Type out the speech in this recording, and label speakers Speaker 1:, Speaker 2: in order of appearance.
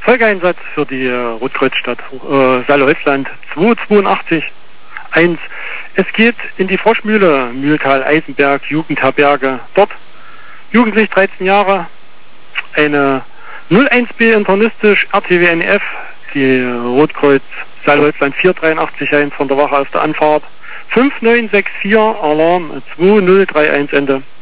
Speaker 1: Folgeeinsatz für die Rotkreuzstadt Saale-Holzland 282 1. Es geht in die Froschmühle, Mühltal, Eisenberg, Jugendherberge. Dort jugendlich 13 Jahre, eine 01B internistisch RTW-NF, die Rotkreuz Saale-Holzland 483 1 von der Wache aus der Anfahrt. 5964 Alarm 2031 Ende.